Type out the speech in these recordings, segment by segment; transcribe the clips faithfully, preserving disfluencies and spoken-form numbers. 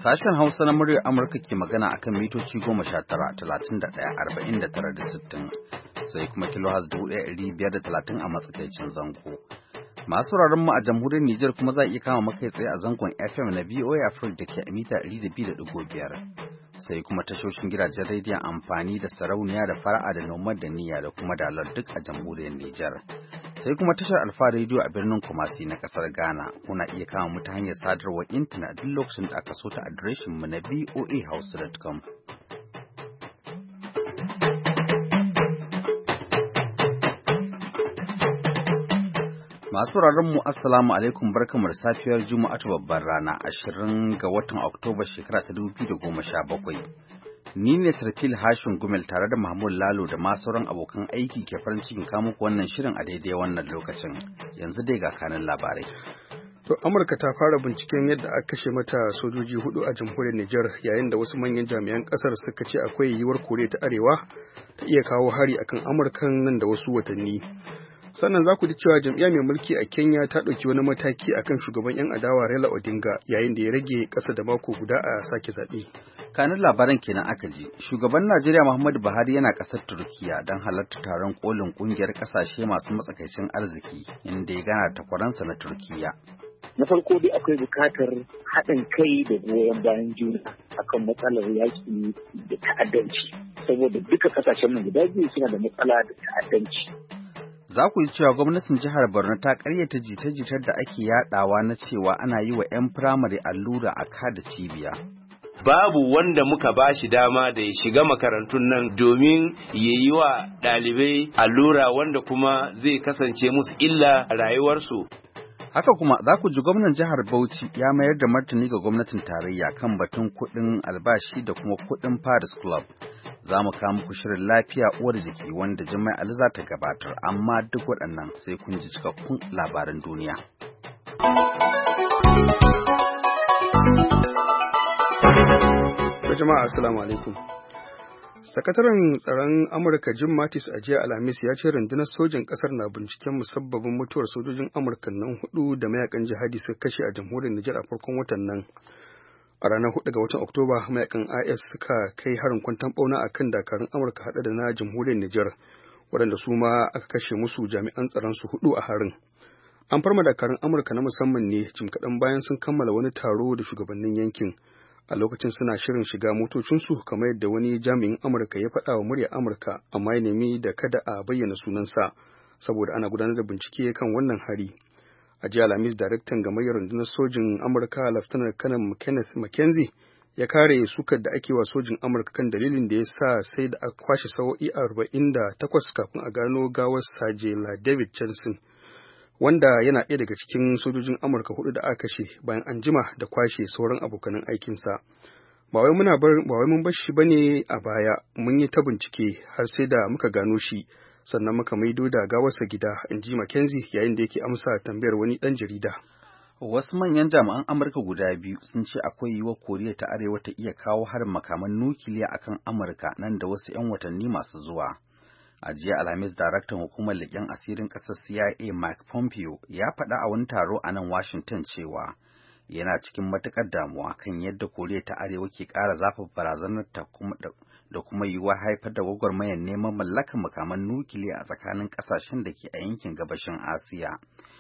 Sashen Hausa na muryar Amurka ke magana akan mitoci goma sha tara, talatin da ɗaya, arba'in da tara da sittin, sai kuma kilohaz dubu ɗaya ɗari biyar da talatin a matsakaicin zango. Masu sauraron mu a jamhuriyar Nijar kuma za a iya kama makai tsaye a zangon F M na V O A Africa da ke a mita ɗari da biyu da ɗigo biyar. Sai kuma tashoshin gidajen rediyon amfani da sarauniya da fara'a da nomad da niyya da kuma dalar duk a jamhuriyar Nijar. Sai kuma tashar Alfa Radio a birnin Kumasi na kasar Ghana. Kuna iya kama mu ta hanyar sadarwar intanet duk lokacin da aka so ta adireshin mu na v o a house dot com. Masu sauraron mu assalamu alaikum, barkamu da safiyar Juma'atu babbar rana ashirin ga watan Oktoba shekara ta dubu biyu da goma sha bakwai. Ni ne Sarfil Hashin Gumel tare da Mahmud Lalo da ma sauran abokan aiki ke farin cikin kawo muku wannan shirin a daidai wannan lokacin. Yanzu dai ga kanin labarai. To Amurka ta fara binciken yadda aka kashe mata sojoji hudu a jamhuriyar Nijar yayin da wasu manyan jami'an kasar suka ce akwai yiwuwar Koriya ta Arewa ta iya kawo hari akan Amurkan nan da wasu watanni. Sannan za ku ji cewa jam'iyya mai mulki a Kenya ta ɗauki wani mataki akan shugaban 'yan adawa Raila Odinga yayin da ya rage ƙasa da mako guda a sake zaɓe. Kanin labaran kenan aka ji. Shugaban Najeriya Muhammadu Buhari yana ƙasar Turkiya don halarta taron kolin ƙungiyar ƙasashe masu matsakaicin arziki inda ya gana takwaransa na Turkiya. Na farko dai akwai bukatar haɗin kai da goyon bayan juna akan matsalar yaƙi da ta'addanci saboda duka ƙasashen nan guda biyu suna da matsala da ta'addanci. Za ku yi cewa gwamnatin jihar Borno ta karyata jita-jitar da ake yadawa na cewa ana yi wa 'yan firamare allura a kada cibiya. Babu wanda muka ba shi dama da ya shiga makarantun nan domin ya yi wa ɗalibai allura wanda kuma zai kasance musu illa a rayuwarsu. Haka kuma za ku ji gwamnan jihar Bauchi ya mayar da martani ga gwamnatin tarayya kan batun kuɗin albashi da kuma kuɗin Paris Club. Za mu kawo muku shirin lafiya uwar jiki wanda Jummai Ali za ta gabatar, amma duk waɗannan sai kun ji cikakkun labaran duniya. Jama'a assalamu alaikum. Sakataren tsaron Amurka Jim Mattis a jiya Alhamis ya ce rundunar sojin ƙasar na binciken musabbabin mutuwar sojojin Amurka nan hudu da mayakan jihadi suka kashe a jamhuriyar Nijar a farkon watan nan. A ranar hudu ga watan Oktoba, mayakan I S suka kai harin kwanton bauna a kan dakarun Amurka haɗe da na jamhuriyar Nijar, waɗanda su ma aka kashe musu jami'an tsaron su hudu a harin. An farma dakarun Amurka na musamman ne jim kaɗan bayan sun kammala wani taro da shugabannin yankin. A lokacin suna shirin shiga motocinsu kamar yadda wani jami'in Amurka ya faɗa wa muryar Amurka, amma ya nemi da kada a bayyana sunansa saboda ana gudanar da bincike kan wannan hari. A jiya Alhamis, daraktan gamayyar rundunar sojin Amurka Laftanar Kanan Kenneth McKenzie ya kare sukar da ake wa sojin Amurka kan dalilin da ya sa sai da aka kwashe sa'o'i arba'in da takwas kafin a gano gawar Sajela David Johnson, wanda yana ɗaya daga cikin sojojin Amurka hudu da aka kashe bayan an jima da kwashe sauran abokanan aikinsa. Ba wai muna bar ba wai mun bar shi bane a baya, mun yi ta bincike har sai da muka gano shi. Sannan muka maido da gawarsa gida, in ji Mackenzie yayin da yake amsa tambayar wani ɗan jarida. Wasu manyan jami'an Amurka guda biyu sun ce akwai yiwuwar Koriya ta Arewa ta iya kawo harin makaman nukiliya akan Amurka nan da wasu 'yan watanni masu zuwa. A jiya Alhamis, daraktan hukumar leƙen asirin ƙasar C I A Mike Pompeo ya faɗa a wani taro a nan Washington cewa yana cikin matuƙar damuwa kan yadda Koriya ta Arewa ke ƙara zafafa barazanar ta kuma da kuma yiwuwar haifar da gwagwarmayar neman mallakar makaman nukiliya a tsakanin ƙasashen da ke a yankin gabashin Asiya.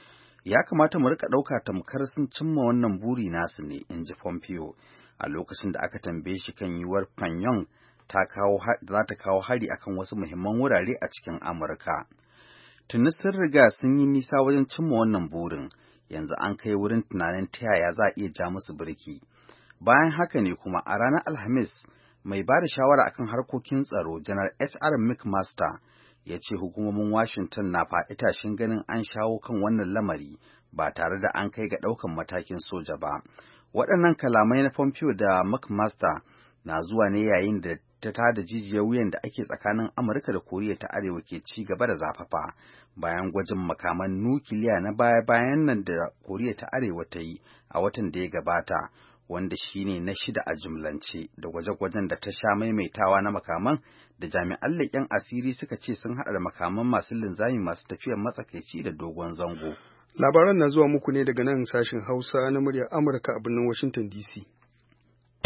Ya kamata mu rika ɗauka tamkar sun cimma wannan buri nasu ne, in ji Pompeo, a lokacin da aka tambaye shi kan yiwuwar Pyongyang ta kawo za ta kawo hari akan wasu muhimman wurare a cikin Amurka. Tuni sun riga sun yi nisa wajen cimma wannan burin, yanzu an kai wurin tunanin ta yaya za a iya ja musu birki. Bayan haka ne kuma a ranar Alhamis, mai ba da shawara akan harkokin tsaro janar H R McMaster ya ce hukumomin Washington na faɗi tashin ganin an shawo kan wannan lamari ba tare da an kai ga ɗaukan matakin soja ba. Waɗannan kalamai na Pompeo da McMaster na zuwa ne yayin da ta tada jijiyar wuyan da ake tsakanin Amurka da Koriya ta Arewa ke ci gaba da zafafa bayan gwajin makaman nukiliya na baya-bayan nan da Koriya ta Arewa ta yi a watan da ya gabata, wanda shine na shida a jumlance da gwaje-gwajen da ta sha maimaitawa na makaman da jami'an leƙen asiri suka ce sun haɗa da makaman masu linzami masu tafiyar matsakaici da dogon zango. Labaran na zuwa muku ne daga nan sashen Hausa na muryar Amurka a birnin Washington D C.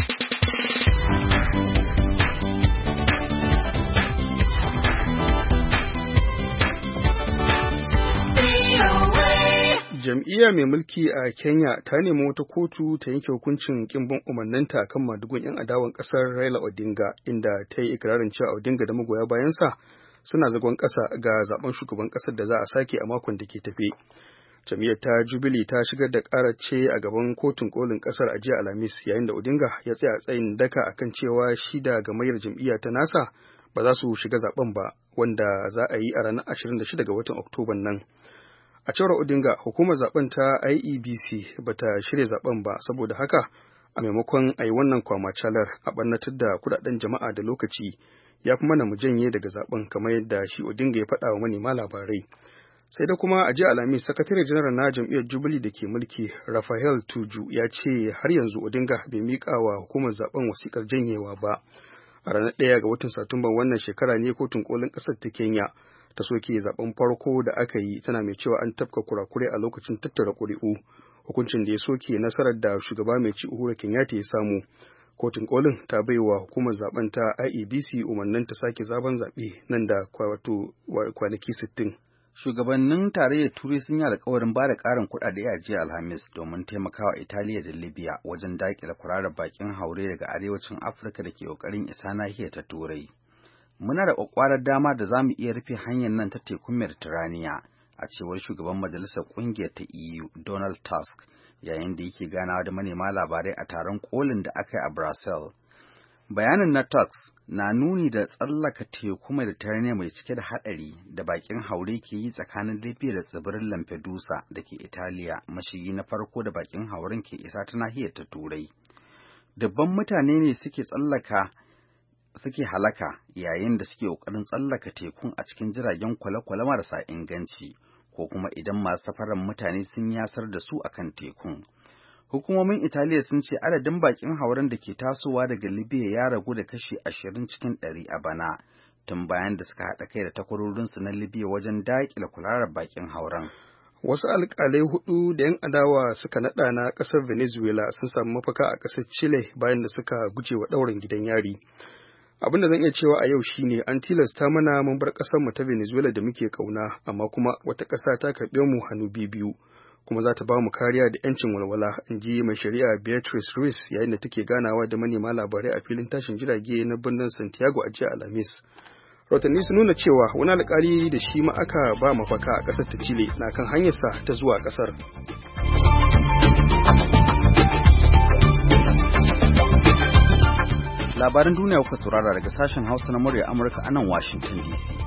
Jam'iyya mai mulki a Kenya ta nemi wata kotu ta yanke hukuncin kin bin umarninta kan madugun 'yan adawan ƙasar Raila Odinga, inda ta yi ikirarin cewa Odinga da magoya bayansa suna zagon ƙasa ga zaben shugaban ƙasar da za a sake a makon da ke tafe. Jam'iyyar ta Jubilee ta shigar da ƙarar ce a gaban kotun kolin ƙasar a jiya Alhamis, yayin da Odinga ya tsaya tsayin daka akan cewa shi da gamayyar jam'iyya ta nasa ba za su shiga zaben ba, wanda za a yi a ranar ashirin da shida ga watan Oktoban nan. A cewar Odinga, hukumar zaben ta I E B C ba ta shirya zaben ba, saboda haka a maimakon a yi wannan kwamacalar a ɓannatar da kudaden jama'a da lokaci, ya fi mana mu janye daga zaben, kamar yadda shi Odinga ya faɗa wa manema labarai. Sai da kuma a jiya Alhamis, sakatare janar na jam'iyyar Jubilee da ke mulki Raphael Tuju ya ce har yanzu Odinga bai miƙa wa hukumar zaben wasiƙar janyewa ba. A ranar ɗaya ga watan Satumban wannan shekara ne kotun kolin ƙasar ta Kenya ta soke zaben farko da aka yi, tana mai cewa an tafka kurakure a lokacin tattara ƙuri'u, hukuncin da ya soke nasarar da shugaba mai ci Uhuru Kenyatta ya samu. Kotun kolin ta bai wa hukumar zaben ta I E B C umarnin ta sake zaben zaɓe nan da wato kwanaki sittin. Shugabannin tarayyar Turai sun yi alkawarin ba da ƙarin kuɗaɗe a jiya Alhamis domin taimakawa Italiya da Libya wajen daƙile kwararar bakin haure daga arewacin Afirka da ke ƙoƙarin isa nahiyar ta Turai. Muna da ƙwaƙwarar dama da za mu iya rufe hanyar nan ta tekun Mediterania, a cewar shugaban majalisar ƙungiyar ta E U Donald Tusk, yayin da yake ganawa da manema labarai a taron kolin da aka yi a Brussels. Bayanin na Tusk na nuni da tsallaka teku Mediterania mai cike da haɗari da bakin haure ke yi tsakanin Libya da tsibirin Lampedusa da ke Italiya, mashigi na farko da bakin hauren ke isa ta nahiyar ta Turai. Dubban mutane ne suke tsallaka suke halaka yayin da suke ƙoƙarin tsallaka tekun a cikin jiragen kwale-kwale marasa inganci, ko kuma idan masu safarar mutane sun yasar da su akan tekun. Hukumomin Italiya sun ce adadin bakin hauren da ke tasowa daga Libya ya ragu da kashi ashirin cikin ɗari a bana, tun bayan da suka haɗa kai da takwarorinsu na Libya wajen daƙile kularar bakin hauren. Wasu alƙalai hudu da 'yan adawa suka naɗa na ƙasar Venezuela sun samu mafaka a ƙasar Chile bayan da suka guje wa ɗaurin gidan yari. Abin da zan iya cewa a yau shine an tilasta mana mun bar ƙasar mu ta Venezuela da muke ƙauna, amma kuma wata ƙasa ta karɓe mu hannu biyu, kuma za ta ba mu kariya da 'yancin walwala, in ji mai shari'a Beatrice Ruiz yayin da take ganawa da manema labarai a filin tashin jirage na birnin Santiago a jiya Alhamis. Rahotanni sun nuna cewa wani alƙali da shi ma aka ba mafaka a ƙasar ta Chile na kan hanyarsa ta zuwa ƙasar. Labaran duniya kuka saurara daga sashen Hausa na murya Amurka a nan Washington D C.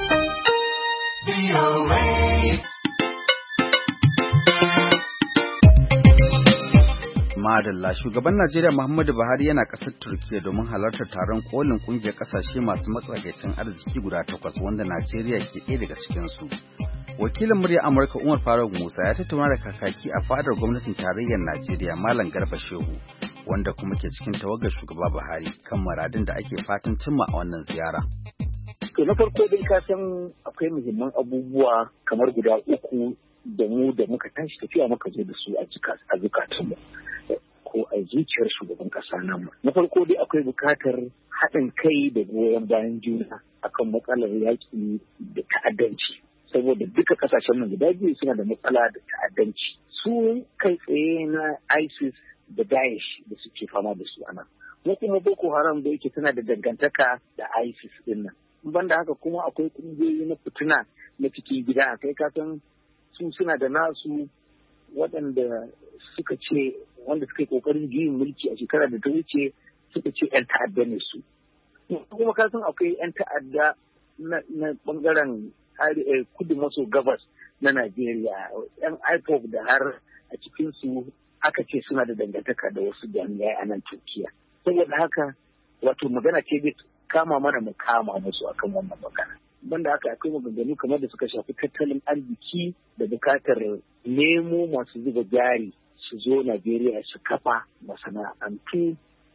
Madalla, shugaban Najeriya Muhammadu Buhari yana ƙasar Turkiyya domin halartar taron kolin ƙungiyar ƙasashe masu matsakaicin arziki guda takwas, wanda Najeriya ke ɗaya daga cikinsu. Wakilin murya Amurka Umar Faruk Musa ya tattauna da kakaki a fadar gwamnatin tarayyar Najeriya Malam Garba Shehu, wanda kuma ke cikin tawagar shugaba Buhari kan muradin da ake fatan cimma a wannan ziyara. To na farko dai ka san akwai muhimman abubuwa kamar guda uku da mu da muka tashi tafiya muka zo da su a zukatunmu ko a zuciyar shugaban kasa namu. Na farko dai akwai bukatar haɗin kai da goyon bayan juna akan matsalar yaƙi da ta'addanci, saboda duka kasashen nan guda biyu suna da matsala da ta'addanci. Su kai tsaye na ISIS da Daesh da suke fama da su anan. Mu kuma Boko Haram da yake tana da dangantaka da ISIS din nan. Banda haka kuma akwai kungiyoyi na fitina na cikin gida, kai ka san su suna da nasu waɗanda suka ce wanda suka yi ƙoƙarin juyin mulki a shekara da ta wuce suka ce 'yan ta'adda ne su. Kuma ka san akwai 'yan ta'adda na ɓangaren kudu maso gabas na Najeriya, 'yan I P O B da har a cikinsu aka ce suna da dangantaka da wasu jami'ai a nan Turkiya. Saboda haka wato magana ce bai kama mana mu kama musu akan wannan magana. Banda haka akwai maganganu kamar da suka shafi tattalin arziki da bukatar nemo masu zuba jari su zo Najeriya su kafa masana'antu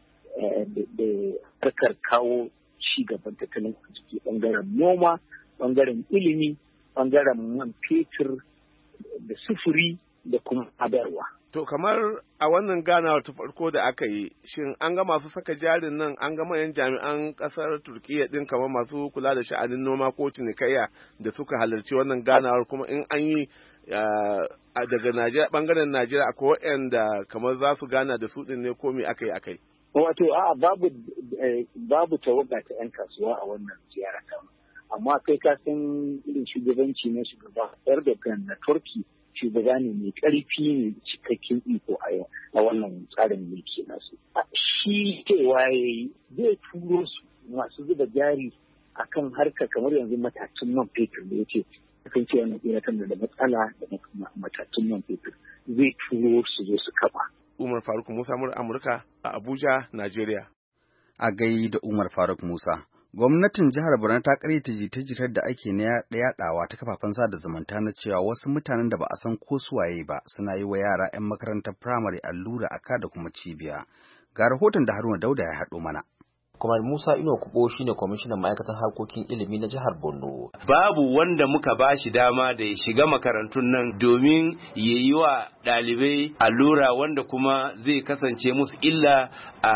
da harkar kawo ci gaban tattalin arziki, bangaren noma, bangaren ilimi, bangaren man fetur da sufuri da kuma hadarwa. To kamar a wannan ganawar ta farko da aka yi, shin an ga masu saka jarin nan, an ga manyan jami'an kasar Turkiyya din kamar masu kula da sha'anin noma ko cinikayya da suka halarci wannan ganawar, kuma in an yi daga Najeriya bangaren Najeriya akwai waɗanda kamar za su gana da su din ne ko me akai akai. Wato a babu babu tawaga ta 'yan kasuwa a wannan ziyara ta, amma kai ka san irin shugabanci na shugaba Erdogan na Turki shugaba ne mai ƙarfi ne cikakken iko a wannan tsarin mulki nasu. Shi cewa zai turo su masu zuba jari akan harka kamar yanzu matacin man fetur da yake kan ce wannan tsira kan da matsala da matacin man fetur zai turo su zo su kafa. Umar Faruk Musa Amurka a Abuja, Najeriya. A gai da Umar Faruk Musa. Gwamnatin jihar Borno ta karyata jita-jitar da ake na yaɗawa ta kafafen sada zumunta na cewa wasu mutanen da ba a san ko suwaye ba suna yi wa yara 'yan makarantar firamare allura a ka da kuma cibiya. Ga rahoton da Haruna Dauda ya haɗo mana. Kumar Musa Ino Kubo shine kwamishinan ma'aikatan harkokin ilimi na jihar Borno. Babu wanda muka bashi dama da ya shiga makarantun nan domin ya yi wa ɗalibai allura wanda kuma zai kasance musu illa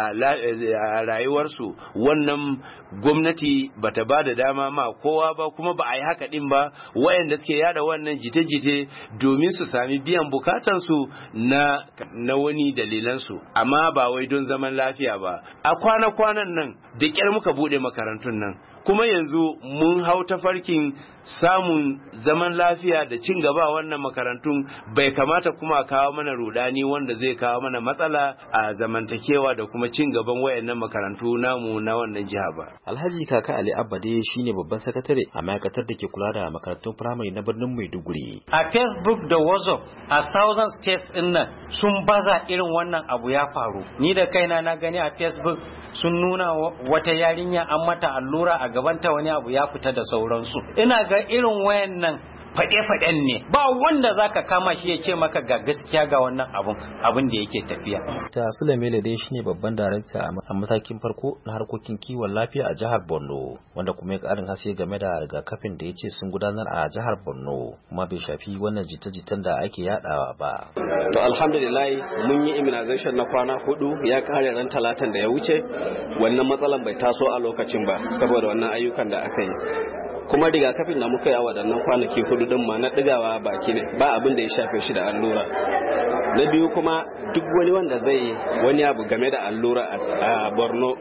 a rayuwarsu. Wannan gwamnati bata ba da dama ma kowa ba, kuma ba a yi haka din ba. Wayanda suke yada wannan jite-jite domin su sami biyan bukatansu na na wani dalilansu, amma ba wai don zaman lafiya ba. A kwana-kwanan nan da ƙyar muka bude makarantun nan, kuma yanzu mun hau tafarkin samun zaman lafiya da cin gaba wannan makarantun. Bai kamata kuma kawo mana rudani wanda zai kawo mana matsala a zamantakewa da kuma cin gaban wayannan makarantu namu na wannan jiha ba. Alhaji Kaka Ali Abbade shine babban sakatare a ma'aikatar da ke kula da makarantun firamare na birnin Maiduguri. A Facebook da WhatsApp a Southern States din nan sun baza irin wannan abu ya faru. Ni da kaina na gani a Facebook sun nuna wata yarinya an mata allura a gabanta, wani abu ya fita da sauransu. Ina ga irin wayannan faɗe-faɗen ne, ba wanda zaka kama shi ya ce maka ga gaskiya ga wannan abun abin da yake tafiya. Ta Sulemele dai shine babban darakta a matakin farko na harkokin kiwon lafiya a jihar Borno, wanda kuma ya karin haske game da rigakafin da ya ce sun gudanar a jihar Borno, kuma bai shafi wannan jita-jitan da ake yadawa ba. To alhamdulillah mun yi immunization na kwana hudu, ya kare ran talatan da ya wuce. Wannan matsalan bai taso a lokacin ba saboda wannan ayyukan da aka yi. Kuma rigakafin da muka yi a waɗannan kwanaki hudu din ma na ɗigawa baki ne, ba abin da ya shafe shi da allura. Na biyu kuma duk wani wanda zai wani abu game da allura a Borno,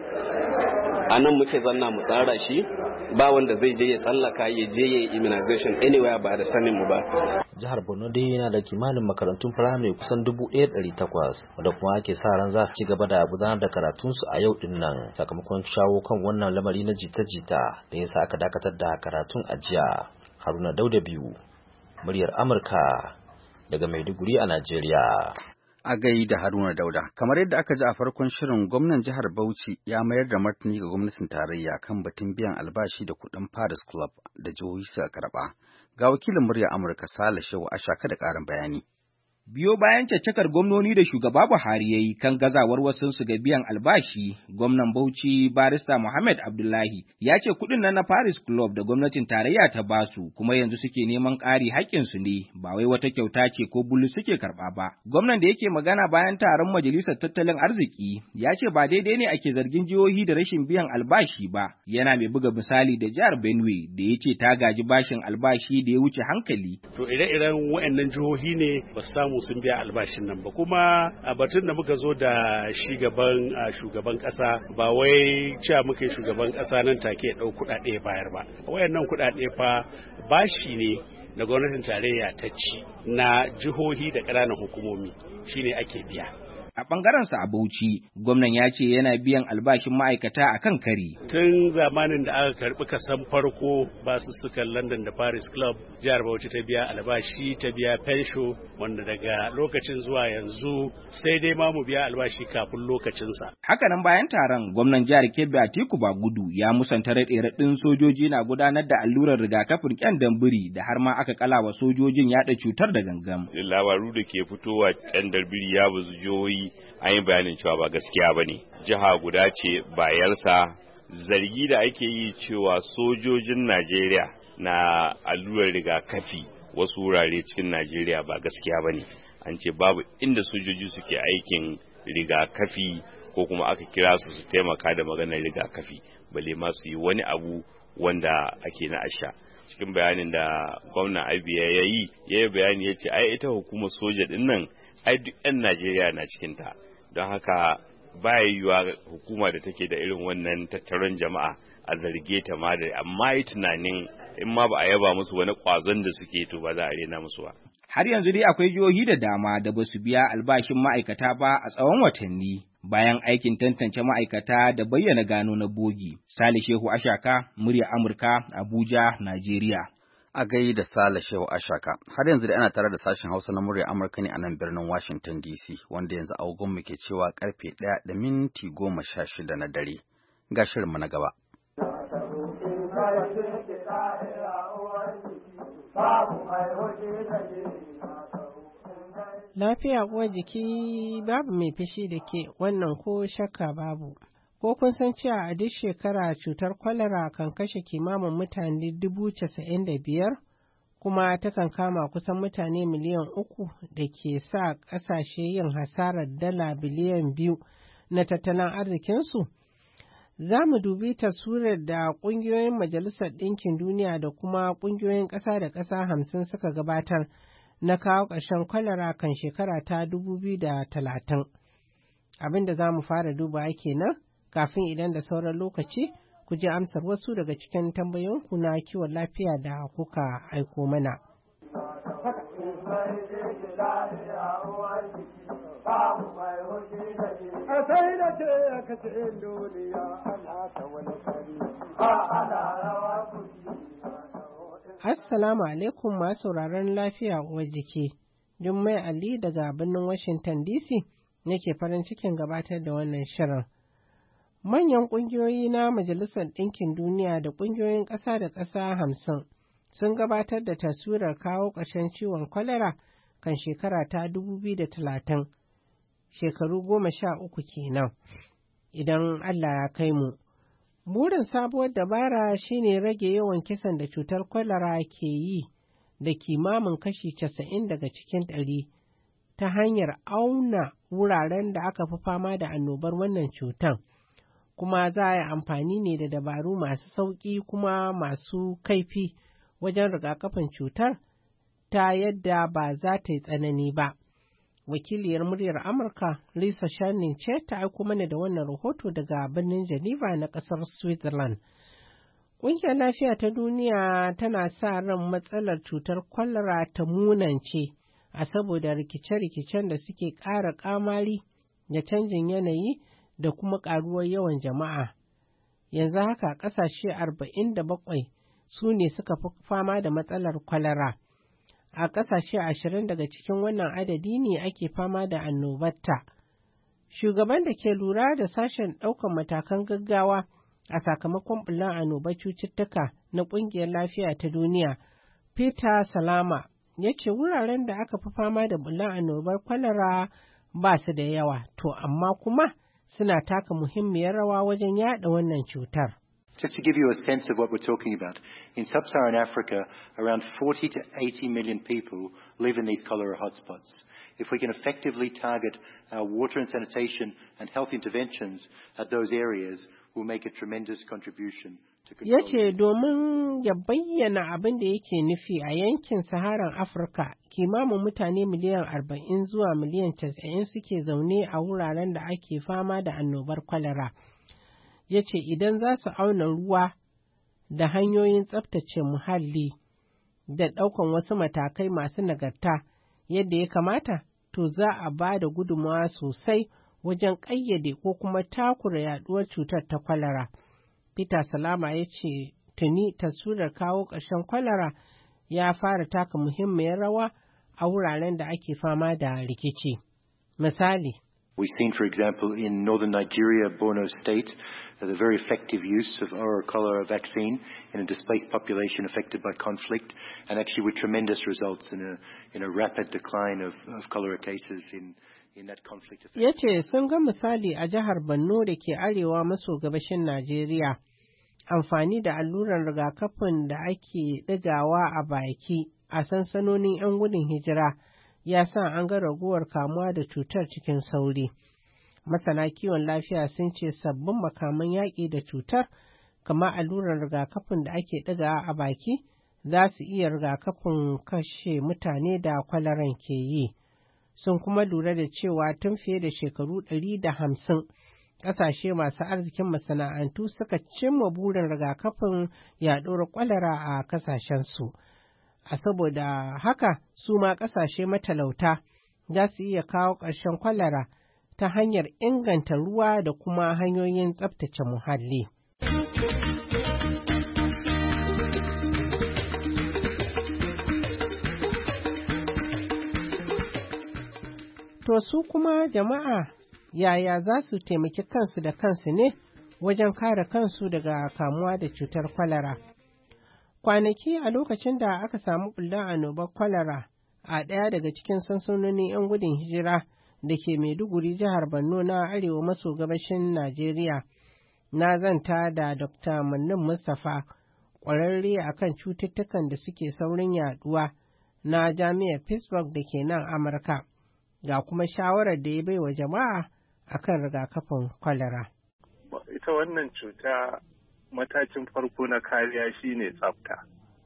a nan muke zanna mu tsara shi, ba wanda zai je ya tsallaka ya je ya yi immunization anywhere ba da sanin mu ba. Jihar Borno dai yana da kimanin makarantun firamare kusan dubu ɗaya ɗari takwas, wanda kuma ake sa ran za su ci gaba da gudanar da karatunsu a yau din nan sakamakon shawo kan wannan lamari na jita-jita da yasa aka dakatar da karatun a jiya. Haruna Dauda biyu, muryar Amurka daga Maiduguri a Najeriya. A gai da Haruna Dauda, kamar yadda aka ji a farkon shirin, gwamnan jihar Bauchi ya mayar da martani ga gwamnatin tarayya kan batun biyan albashi da kuɗin Paris Club da jihohi suka karɓa. Ga wakilin murya Amurka Sale Shehu Ashaka da ƙarin bayani. Biyo bayan caccakar gwamnoni da shugaba Buhari ya yi kan gazawar wasunsu ga biyan albashi, gwamnan Bauchi Barista Muhammad Abdullahi ya ce kuɗin nan na Paris Club da gwamnatin tarayya ta basu kuma yanzu suke neman ƙari haƙƙinsu ne, ba wai wata kyauta ce ko bulu suke karɓa ba. Gwamnan da yake magana bayan taron majalisar tattalin arziki ya ce ba daidai ne ake zargin jihohi da rashin biyan albashi ba, yana mai buga misali da jihar Benue da ya ce ta gaji bashin albashi da ya wuce hankali. To ire-iren waɗannan jihohi ne ba su samu sun biya albashin nan ba, kuma a batun da muka zo da shugaban shugaban kasa ba wai cewa muka yi shugaban kasa nan take ya dau kuɗaɗe bayar ba. Wayannan kuɗaɗe fa bashi ne na gwamnatin tarayya ta ci na jihohi da ƙananan hukumomi shine ake biya. A ɓangarensa a Bauchi, gwamnan ya ce yana biyan albashin ma'aikata a kan kari. Tun zamanin da aka karɓi kasan farko basussukan London da Paris Club, jihar Bauchi ta biya albashi, ta biya fensho, wanda daga lokacin zuwa yanzu sai dai ma mu biya albashi kafin lokacinsa. Hakanan bayan taron, gwamnan jihar Kebbi Atiku Bagudu ya musanta raɗe-raɗin sojoji na gudanar da allurar rigakafin ƙyandan biri da har ma aka kalawa sojojin yaɗa cutar da gangam. Labaru da ke fitowa ƙyandan biri ya bazu jihohi an yi bayanin cewa ba gaskiya ba ne. Jiha guda ce bayelsa. Zargi da ake yi cewa sojojin Najeriya na allurar rigakafi wasu wurare cikin Najeriya ba gaskiya ba ne. An ce babu inda sojoji suke aikin rigakafi ko kuma aka kira su su taimaka da maganar rigakafi, balle ma su yi wani abu wanda ake na asha. cikin bayanin da gwamna Abia ya yi ya yi bayani ya ce ai ita hukumar soja din nan ai duk 'yan Najeriya na cikin ta don haka ba yiwuwa hukuma da take da irin wannan tattaron jama'a a zarge ta ma da amma yi tunanin in ma ba a yaba musu wani kwazon da suke to ba za a rena musu ba. Har yanzu dai akwai jihohi da dama da ba su biya albashin ma'aikata ba a tsawon watanni bayan aikin tantance ma'aikata da bayyana gano na bogi. Sale Shehu Ashaka, murya Amurka, Abuja, Najeriya. A gai da Sale Shehu Ashaka. Har yanzu da ana tare da sashen Hausa na murya Amurka ne a nan birnin Washington D C, wanda yanzu agogon mu ke cewa karfe ɗaya da minti goma sha shida na dare. Ga shirinmu na gaba. Lafiya uwar jiki babu mai fishi da ke, wannan ko shakka babu. Ko kun san cewa a duk shekara cutar kwalara kan kashe kimanin mutane dubu casa'in da biyar, kuma takan kama kusan mutane miliyan uku da ke sa ƙasashe yin hasarar dala biliyan biyu na tattalin arzikinsu? Za mu dubi taswirar da ƙungiyoyin Majalisar Ɗinkin Duniya da kuma ƙungiyoyin ƙasa da ƙasa hamsin suka gabatar na kawo ƙarshen kwalara kan shekara ta dubu biyu da talatin. Abin da za mu fara duba kenan kafin idan da sauran lokaci ku ji amsar wasu daga cikin tambayoyinku na kiwon lafiya da kuka aiko mana. Assalamu alaikum masu sauraron lafiya uwar jiki. Jummai Ali daga birnin Washington D C nake farin cikin gabatar da wannan shirin. Manyan ƙungiyoyi na Majalisar Ɗinkin Duniya da ƙungiyoyin ƙasa da ƙasa hamsin sun gabatar da taswirar kawo ƙarshen ciwon kwalara kan shekara ta dubu biyu da talatin, shekaru goma sha uku kenan, idan Allah ya kai mu. Burin sabuwar dabara shine rage yawan kisan da cutar kwalara ke yi da kimamin kashi casa'in daga cikin ɗari ta hanyar auna wuraren da aka fi fama da annobar wannan cutar. Kuma za a yi amfani ne da dabaru masu sauƙi kuma masu kaifi wajen rigakafin cutar ta yadda ba za ta yi tsanani ba. Wakiliyar muryar Amurka Lisa Shanning ce ta aiko mana da wannan rahoto daga birnin Geneva na ƙasar Switzerland. Ƙungiyar Lafiya ta Duniya tana sa ran matsalar cutar kwalara ta munance a saboda rikice-rikicen da suke ƙara ƙamari da canjin yanayi da kuma ƙaruwar yawan jama'a. Yanzu haka ƙasashe arba'in da bakwai su ne suka fi fama da matsalar kwalara. A ƙasashe ashirin daga cikin wannan adadi ne ake fama da annobarta. Shugaban da ke lura da sashen ɗaukar matakan gaggawa a sakamakon bulan annobar cututtuka na ƙungiyar lafiya ta duniya, Peter Salama, ya ce wuraren da aka fi fama da bulan annobar kwalara ba su da yawa, to amma kuma suna taka muhimmiyar rawa wajen yaɗa wannan cutar. Just to give you a sense of what we're talking about, in sub-Saharan Africa, around forty to eighty million people live in these cholera hotspots. If we can effectively target our water and sanitation and health interventions at those areas, we'll make a tremendous contribution to control. Ya ce domin ya bayyana abin da yake nufi a yankin Saharan Afirka, kimanin mutane miliyan arba'in zuwa miliyan casa'in suke zaune a wuraren da ake fama da annobar kwalara. Ya ce idan za su auna ruwa da hanyoyin tsaftace muhalli da ɗaukan wasu matakai masu nagarta yadda ya kamata, to za a ba da gudunmawa sosai wajen ƙayyade ko kuma takura yaɗuwar cutar ta kwalara. Peter Salama ya ce tuni taswirar kawo ƙarshen kwalara ya fara taka muhimmiyar rawa a wuraren da ake fama da rikici. Misali, we've seen, for example, in northern Nigeria, Borno State, uh, the very effective use of oral cholera vaccine in a displaced population affected by conflict, and actually with tremendous results in a in a rapid decline of, of cholera cases in in that conflict. Ya ce sun ga misali a jihar Borno da ke arewa maso gabashin Najeriya, amfani da alluran rigakafin da ake ɗigawa a baki a sansanonin 'yan gudun hijira ya sa an ga raguwar kamuwa da cutar cikin sauri. Masana kiwon lafiya sun ce sabbin makaman yaƙi da cutar, kamar allurar rigakafin da ake ɗigawa a baki, za su iya rigakafin kashe mutane da kwalaran ke yi. Sun kuma lura da cewa tun fiye da shekaru ɗari da hamsin ƙasashe masu arzikin masana'antu suka cimma burin rigakafin yaɗuwar kwalara a ƙasashensu. A saboda haka su ma ƙasashe matalauta za su iya kawo ƙarshen kwalara ta hanyar inganta ruwa da kuma hanyoyin tsaftace muhalli. To su kuma jama'a yaya za su taimaki kansu da kansu ne wajen kare kansu daga kamuwa da cutar kwalara? Kwanaki a lokacin da aka samu ɓullar annobar kwalara a ɗaya daga cikin sansanonin 'yan gudun hijira da ke Maiduguri jihar Borno na arewa maso gabashin Najeriya, na zanta da Dokta Mannin Mustapha, ƙwararre a kan cututtukan da suke saurin yaduwa na Jami'ar Pittsburgh da ke nan Amurka, ga kuma shawarar da ya bai wa jama'a akan rigakafin kwalara. Ita wannan cuta matakin farko na kariya shine tsafta.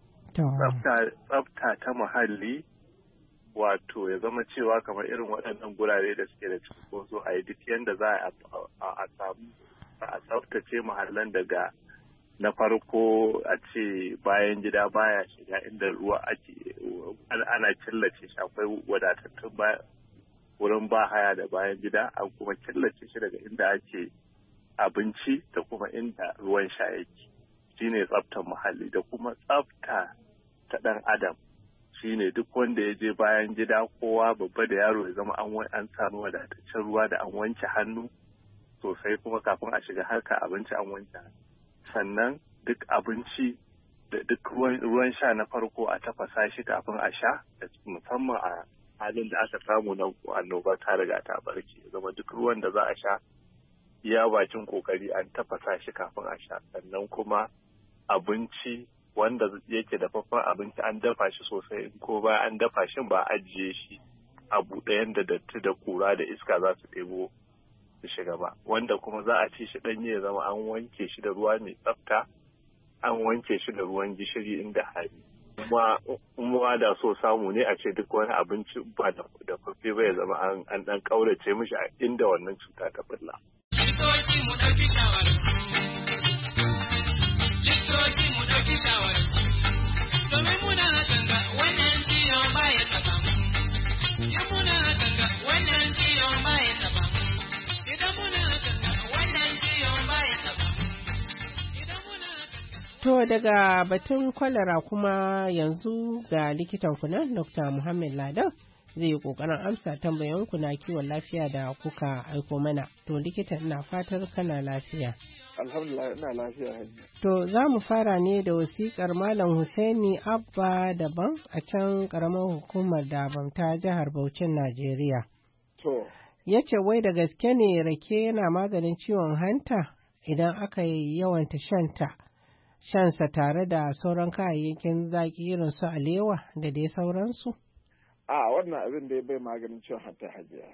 Tsafta ta muhalli, wato ya zama cewa kamar irin waɗannan gurare da suke da cunkoso a yi duk yadda za a samu a tsaftace muhallan daga na farko a ce bayan gida baya shiga inda ruwa ake ana killace shi, akwai wadatattun wurin ba haya da bayan gida, an kuma killace shi daga inda ake abinci da kuma inda ruwan sha yake. Shine tsaftar muhalli. Da kuma tsafta ta ɗan adam, shine duk wanda ya je bayan gida, kowa babba da yaro ya zama an samu wadataccen ruwa da an wanke hannu sosai, kuma kafin a shiga harka abinci an wanke hannu. Sannan duk abinci da duk ruwan sha na farko a tafasa shi kafin a sha, musamman a halin da aka samu na annoba ta riga ta barke, zama duk ruwan da za a sha iya bakin kokari an tafasa shi kafin a sha. Sannan kuma abinci wanda yake dafaffen abinci an dafa shi sosai, ko ba an dafa shi ba ajiye shi a buɗe yadda datti da kura da iska za su ɗebo su shiga ba. Wanda kuma za a ci shi ɗanye ya zama an wanke shi da ruwa mai tsafta, an wanke shi da ruwan gishiri inda hali. Kuma da so samu ne a ce duk wani abinci ba da fafe ba ya zama an ɗan ƙaurace mishi a inda wannan cuta ta bulla. Likitoci mu ɗauki shawararsu, likitoci mu ɗauki shawararsu, domin muna ganga wannan ciwon baya taɓa mu, idan muna ganga wannan ciwon baya taɓa mu, idan muna ganga wannan ciwon baya taɓa mu. To daga batun kwalara kuma yanzu ga likitan kunan Dokta Muhammad Ladan zai yi ƙoƙarin amsa tambayanku na kiwon lafiya da kuka aiko mana. To likita, ina fatar kana lafiya. Alhamdulillah ina lafiya hajji. To za mu fara ne da wasiƙar Malam Husaini Abba Daban a can ƙaramar hukumar Daban ta jihar Bauchin Najeriya. To. Ya ce wai da gaske ne rake yana maganin ciwon hanta idan aka yi yawanta shanta. Shansa tare da sauran kayayyakin zaƙi irin su alewa da dai sauransu? A wannan abin da ya bai maganin ciwon hanta hajiya.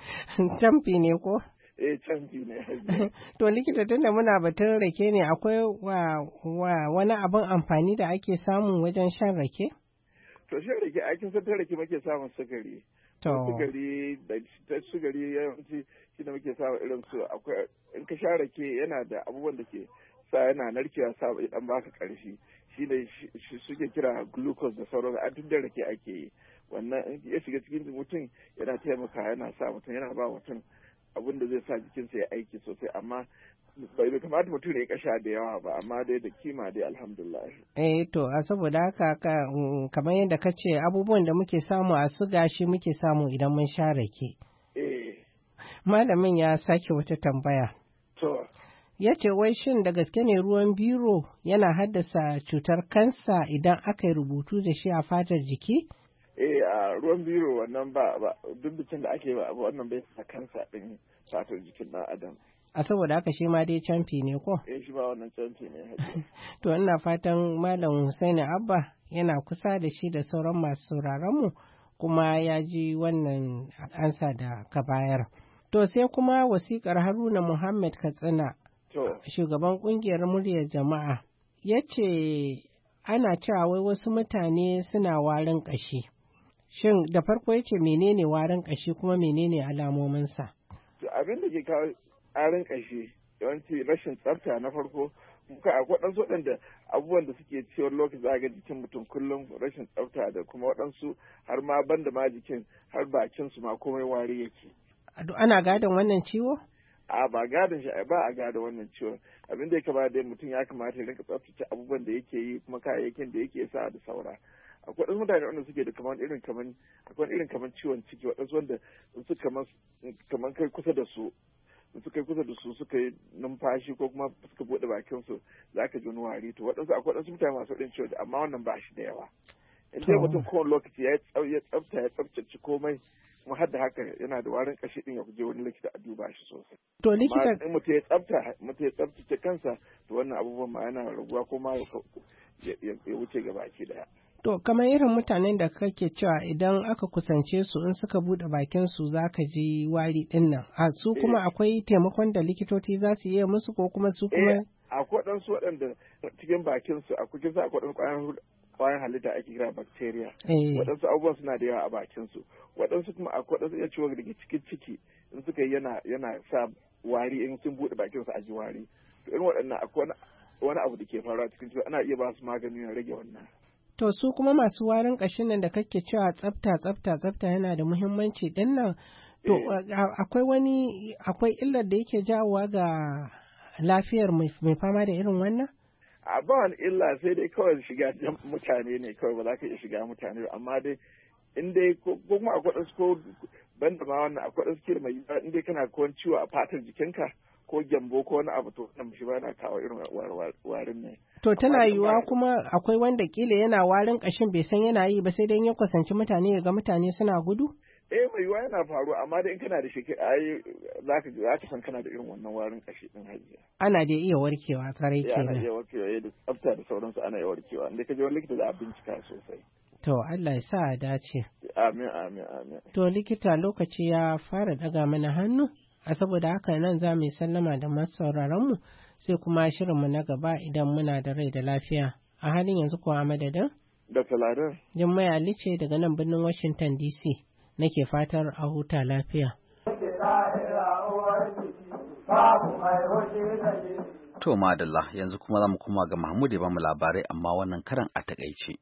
Camfi ne ko? Eh, camfi ne hajiya. To likita, tunda muna batun rake ne, akwai wa, wa wani abin amfani da ake samu wajen shan rake? To shan rake, aikin san ta rake muke samun sukari. To. Sukari da ta sukari yawanci shi da muke samun irin su akwai, in ka sha rake yana da abubuwan da ke sa yana narkewa sa idan baka karfi, shi ne suke kira glucose da sauran a duk da rake ake yi. Wannan ya shiga cikin mutum yana taimaka, yana sa mutum, yana ba mutum abin da zai sa jikinsa ya aiki sosai, amma bai bai kamata mutum ya kasha da yawa ba, amma dai da kima dai alhamdulillah. Eh to a saboda haka ka kamar yadda ka ce abubuwan da muke samu a suga shi muke samu idan mun sha rake. Eh. Malamin ya sake wata tambaya. To. Ya ce wai shin da gaske ne ruwan biro yana haddasa cutar kansa idan aka yi rubutu da shi a fatar jiki? Eh, a ruwan biro wannan ba ba duk bikin da ake ba wannan bai sa kansa din fatar jikin ɗan adam. A saboda haka shi ma dai camfi ne ko? Eh, shi ba wannan camfi ne. To ina fatan Malam Husaini Abba yana kusa da shi da sauran masu sauraron mu kuma ya ji wannan ansa da ka bayar. To sai kuma wasiƙar Haruna Muhammad Katsina, shugaban ƙungiyar muryar jama'a, ya ce ana cewa wai wasu mutane suna warin ƙashi. Shin da farko yace menene warin ƙashi kuma menene alamominsa? Abin da ke kawo warin ƙashi yawanci rashin tsafta na farko, muka akwai waɗansu waɗanda abubuwan da suke ciwon lokaci za ga jikin mutum kullum rashin tsafta da kuma waɗansu har ma banda ma jikin har bakin su ma komai wari yake. Ana gadon wannan ciwo? A ba gadon shi ba a gada wannan ciwon. Abin da ya kamata dai mutum ya kamata ya rinka tsaftace abubuwan da yake yi kuma kayayyakin da yake sa da saura. Akwai wasu mutane wanda suke da kaman irin kaman akwai irin kaman ciwon ciki waɗansu wanda su kaman kaman kai kusa da su suka yi kusa da su suka yi numfashi ko kuma suka buɗe bakin su za ka ji wani wari to waɗansu akwai waɗansu mutane masu ɗin ciwo amma wannan ba shi da yawa. In dai mutum kowane lokaci ya tsafta ya tsaftace komai kuma har da haka yana da warin kashi din ya je wani likita a duba shi sosai. To likita in mutum ya tsafta mutum ya tsaftace kansa to wannan abubuwan ma yana raguwa ko ma ya wuce ga baki daya. To kamar irin mutanen da kake cewa idan aka kusance su in suka bude bakin su zaka ji wari din nan. A su kuma akwai taimakon da likitoci za su iya musu ko kuma su kuma akwai waɗansu waɗanda cikin bakin su akwai kisa akwai waɗansu kwayan halitta ake kira bacteria. Waɗansu abubuwan suna da yawa a bakin su. Waɗansu kuma akwai waɗansu iya ciwon daga cikin ciki in suka yi yana yana sa wari in sun bude bakin su a ji wari. To irin waɗannan akwai wani abu da ke faruwa cikin ciki ana iya ba su magani na rage wannan. To su kuma masu warin ƙashin nan da kake cewa tsafta tsafta tsafta yana da muhimmanci din nan. To akwai wani akwai illar da yake jawowa ga lafiyar mai fama da irin wannan? A ba wani illa sai dai kawai shiga mutane ne kawai ba za ka iya shiga mutane ba amma dai in dai ko kuma akwai ɗansu ko banda ma wannan akwai ɗansu kira mai yiwuwa in dai kana kowan ciwo a fatar jikinka ko gyambo ko wani abu to wannan shi ba na kawo irin warin ne. To tana yiwuwa kuma akwai wanda kila yana warin ƙashin bai san yana yi ba sai dai ya kusanci mutane ga mutane suna gudu? Eh mai yiwuwa yana faruwa amma dai in kana da shi ai za ka za ka san kana da irin wannan warin ƙashi din hajiya. Ana da iya warkewa tsarai kenan. Ana iya warkewa da tsafta da sauransu ana iya warkewa inda ka je wani likita za a bincika sosai. To Allah ya sa a dace. Amin amin amin. To likita lokaci ya fara daga mana hannu a saboda haka nan za mu yi sallama da masu sauraron mu sai kuma shirinmu na gaba idan muna da rai da lafiya. A halin yanzu kuwa a madadin? Da Taladin. Jummai Ali ce daga nan birnin Washington D C. Nake fatar a huta lafiya. To madalla yanzu kuma za mu koma ga Mahmud ya ba mu labarai amma wannan karan a takaice.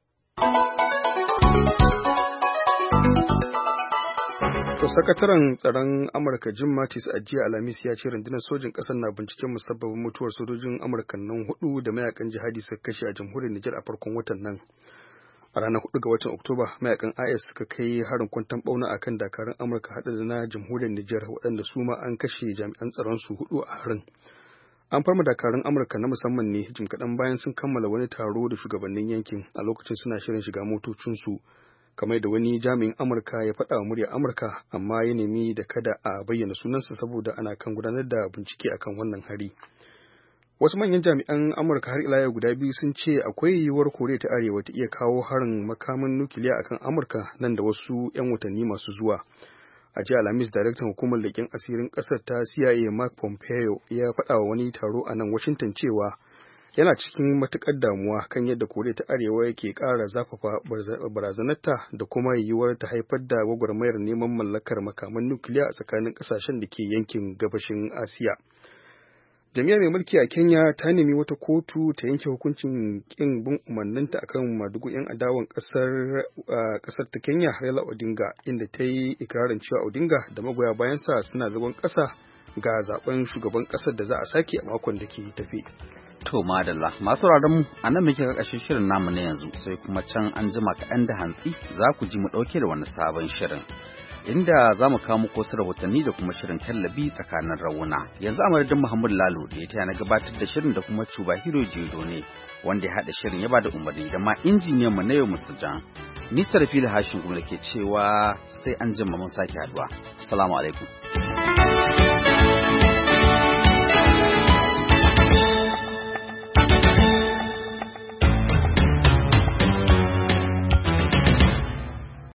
To sakataren tsaron Amurka Jim Mattis a jiya Alhamis ya ce rundunar sojin ƙasar na binciken musabbabin mutuwar sojojin Amurka nan hudu da mayakan jihadi suka kashe a jamhuriyar Nijar a farkon watan nan. A ranar hudu ga watan Oktoba, mayakan I S suka kai harin kwanton bauna akan dakarun Amurka haɗe da na jamhuriyar Nijar waɗanda su ma an kashe jami'an tsaron su hudu a harin. An farma dakarun Amurka na musamman ne jim kaɗan bayan sun kammala wani taro da shugabannin yankin a lokacin suna shirin shiga motocinsu. Kamar da wani jami'in Amurka ya faɗa wa muryar Amurka amma ya nemi da kada a bayyana sunansa saboda ana kan gudanar da bincike akan wannan hari. Wasu manyan jami'an Amurka har ila yau guda biyu sun ce akwai yiwuwar Koriya ta Arewa ta iya kawo harin makamin nukiliya akan Amurka nan da wasu 'yan watanni masu zuwa. A jiya Alhamis, daraktan hukumar leƙen asirin ƙasar ta C I A Mark Pompeo ya faɗa wa wani taro a nan Washington cewa yana cikin matuƙar damuwa kan yadda Koriya ta Arewa yake ƙara zafafa barazanarta da kuma yiwuwar ta haifar da gwagwarmayar neman mallakar makaman nukiliya a tsakanin ƙasashen da ke yankin gabashin Asiya. Jami'ar mai mulki a Kenya ta nemi wata kotu ta yanke hukuncin kin bin umarninta akan madugu 'yan adawan kasar kasar ta Kenya Raila Odinga inda ta yi ikirarin cewa Odinga da magoya bayansa suna zagon ƙasa ga zaben shugaban ƙasar da za a sake a makon da ke tafi. To madalla masu sauraron mu a nan muke ƙarƙashin shirin namu na yanzu sai kuma can an jima kaɗan da hantsi za ku ji mu ɗauke da wani sabon shirin. Inda za mu kawo muku wasu rahotanni da kuma shirin tallabi tsakanin rawuna. Yanzu a madadin Muhammadu Lalo da ya taya na gabatar da shirin da kuma Cuba Hiro Jedo ne wanda ya haɗa shirin ya bada umarni da ma injiniyan mu na yau Mister Jan. Mister Fili Hashin kuma da ke cewa sai an jima mun sake haɗuwa. Assalamu alaikum.